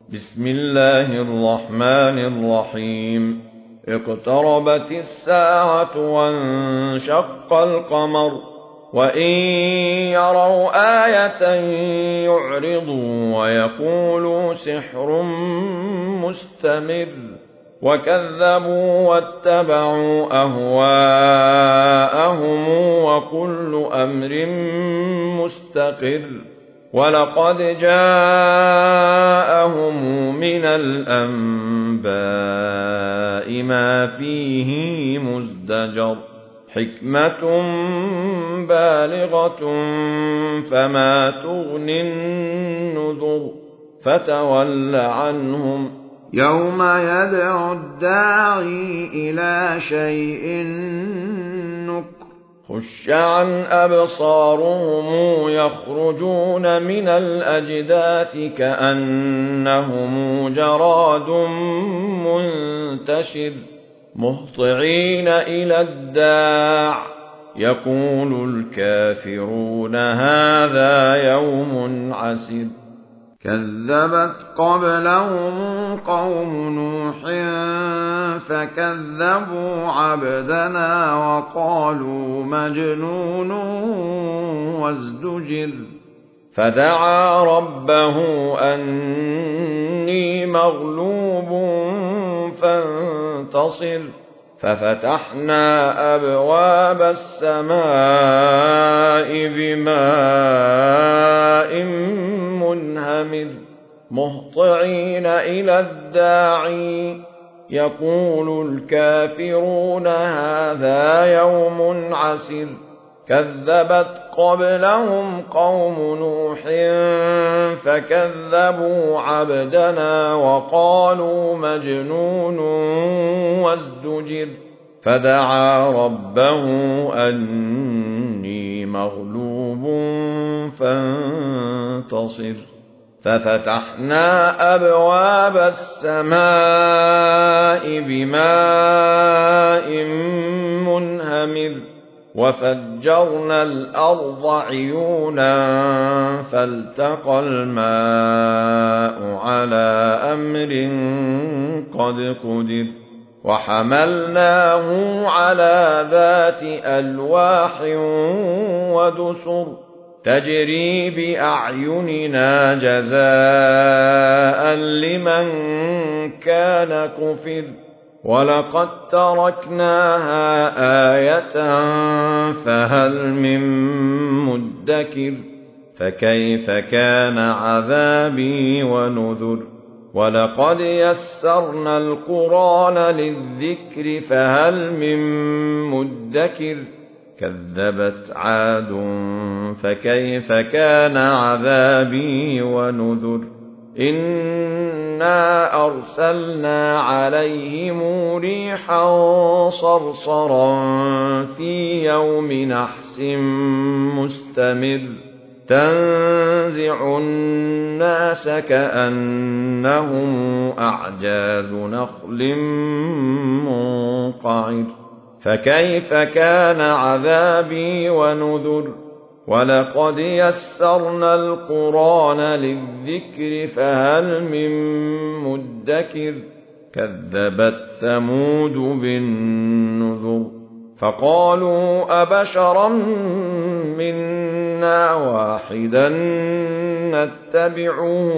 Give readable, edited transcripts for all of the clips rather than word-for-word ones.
بسم الله الرحمن الرحيم. اقتربت الساعة وانشق القمر وإن يروا آية يعرضوا ويقولوا سحر مستمر وكذبوا واتبعوا أهواءهم وكل أمر مستقر ولقد جاءهم من الأنباء ما فيه مزدجر حكمة بالغة فما تغني النذر فتول عنهم يوم يدعو الداعي إلى شيء نكر خش عن أبصارهم يخرجون من الأجداث كأنهم جراد منتشر مهطعين إلى الداع يقول الكافرون هذا يوم عسر كذبت قبلهم قوم نوح فكذبوا عبدنا وقالوا مجنون وازدجر فدعا ربه أني مغلوب فانتصر ففتحنا أبواب السماء بماء منهمر مهطعين إلى الداعي يقول الكافرون هذا يوم عسر كذبت قبلهم قوم نوح فكذبوا عبدنا وقالوا مجنون وازدجر فدعا ربه أني مغلوب فانتصر ففتحنا أبواب السماء بماء منهمر وفجرنا الأرض عيونا فالتقى الماء على أمر قد قدر وحملناه على ذات ألواح ودسر تجري بأعيننا جزاء لمن كان كفر ولقد تركناها آية فهل من مدكر فكيف كان عذابي ونذر ولقد يسرنا القرآن للذكر فهل من مدكر كذبت عاد فكيف كان عذابي ونذر إنا أرسلنا عليهم ريحا صرصرا في يوم نحس مستمر تنزع الناس كأنهم أعجاز نخل منقعر فكيف كان عذابي ونذر ولقد يسرنا القرآن للذكر فهل من مدكر كذبت ثمود بالنذر فقالوا أبشرا منا واحدا نتبعه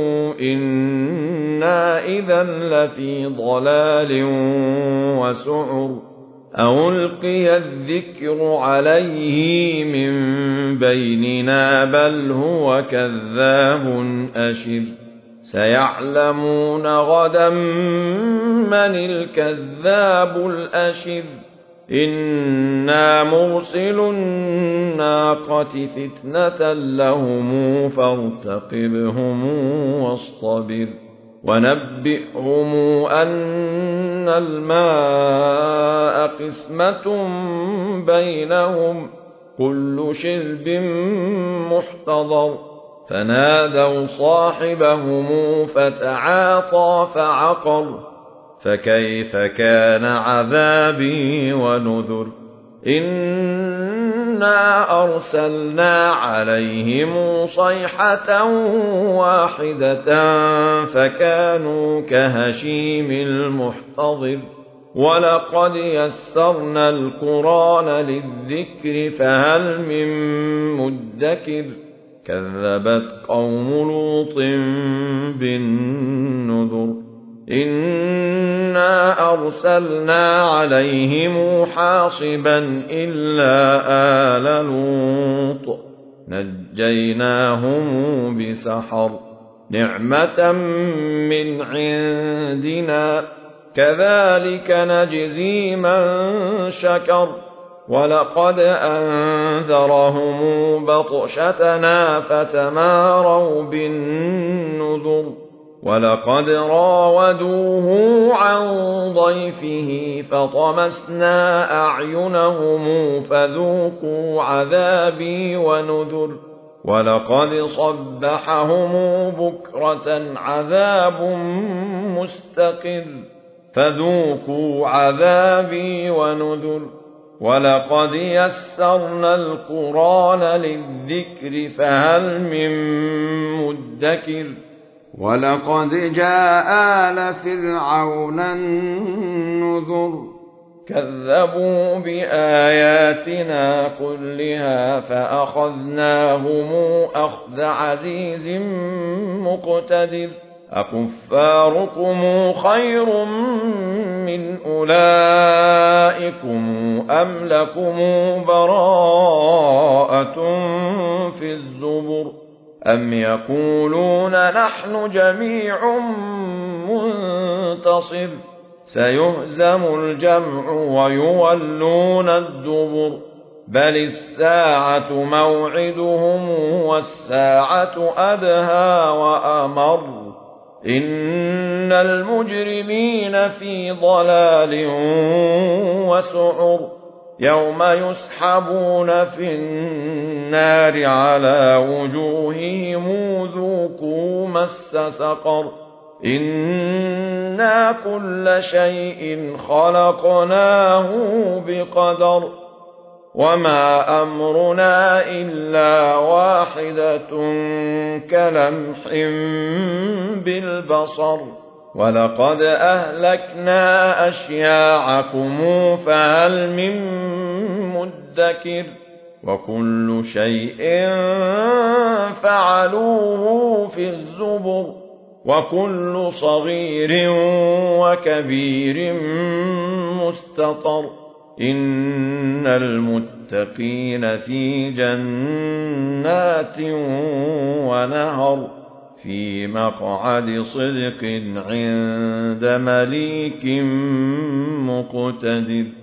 إنا إذا لفي ضلال وسعر ألقي الذكر عليه من بيننا بل هو كذاب أشر سيعلمون غدا من الكذاب الأشر إنا مرسل الناقة فتنة لهم فارتقبهم واصطبر ونبئهم أن الماء قسمة بينهم كل شرب محتضر فنادوا صاحبهم فتعاطى فعقر فكيف كان عذابي ونذر إن إنا أرسلنا عليهم صيحة واحدة فكانوا كهشيم المحتضر ولقد يسرنا القرآن للذكر فهل من مدكر كذبت قوم لوط بالنذر إنا أرسلنا عليهم حاصبا إلا آل لوط نجيناهم بسحر نعمة من عندنا كذلك نجزي من شكر ولقد أنذرهم بطشتنا فتماروا بالنذر ولقد راودوه عن ضيفه فطمسنا أعينهم فذوقوا عذابي ونذر ولقد صبحهم بكرة عذاب مستقر فذوقوا عذابي ونذر ولقد يسرنا القرآن للذكر فهل من مدكر ولقد جاء آل فرعون النذر كذبوا بآياتنا كلها فأخذناهم أخذ عزيز مقتدر أكفاركم خير من أولئكم أم لكم براءة في الزبر أم يقولون نحن جميع منتصر سيهزم الجمع ويولون الدبر بل الساعة موعدهم والساعة أدهى وأمر إن المجرمين في ضلال وسعر يوم يسحبون في النار على وجوههم ذوقوا مس سقر إنا كل شيء خلقناه بقدر وما أمرنا إلا واحدة كلمح بالبصر ولقد أهلكنا أشياعكم فهل من مدكر وكل شيء فعلوه في الزبر وكل صغير وكبير مستطر إن المتقين في جنات ونهر في مقعد صدق عند مليك مقتدر